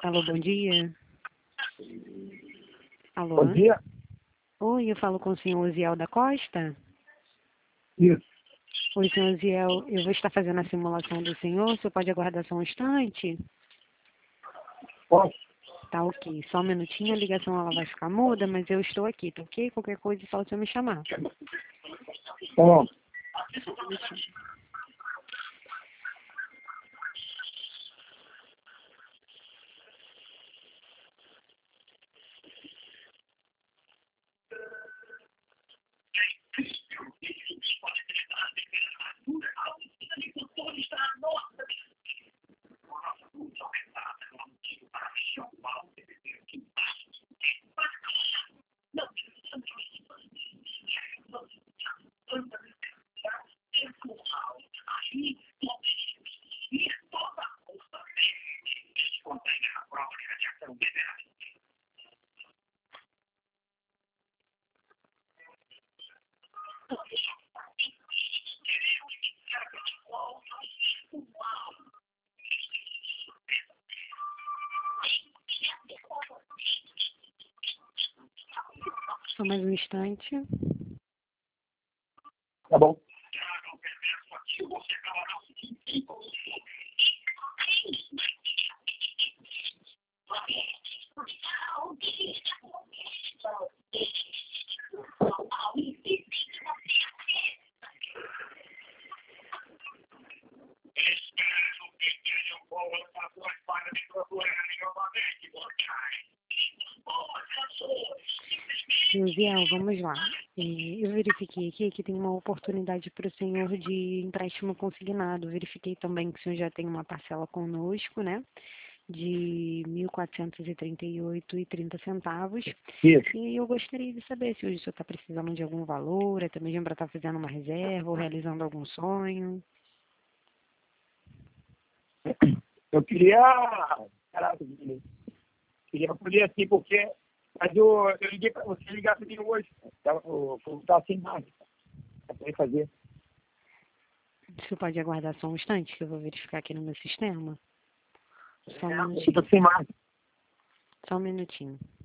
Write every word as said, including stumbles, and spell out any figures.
Alô, bom dia. Alô? Bom dia. Oi, eu falo com o senhor Osiel da Costa? Isso. Oi, senhor Osiel, eu vou estar fazendo a simulação do senhor, o senhor pode aguardar só um instante? Posso? Tá ok, só um minutinho, a ligação ela vai ficar muda, mas eu estou aqui, tá ok? Qualquer coisa é só o senhor me chamar. Tá bom. Só mais um instante. Tá bom. Osiel, vamos lá. É, eu verifiquei aqui que tem uma oportunidade para o senhor de empréstimo consignado. Verifiquei também que o senhor já tem uma parcela conosco, né? De mil quatrocentos e trinta e oito reais e trinta centavos. Isso. E eu gostaria de saber se hoje o senhor está precisando de algum valor, até mesmo para estar fazendo uma reserva ou realizando algum sonho. Eu queria... Caraca, eu queria poder assim, porque... Mas eu, eu liguei para você ligar para mim hoje. Tava, eu estava sem máquina. Para poder fazer. O senhor pode aguardar só um instante que eu vou verificar aqui no meu sistema? Só um Eu minutinho. estou sem máquina. Só um minutinho.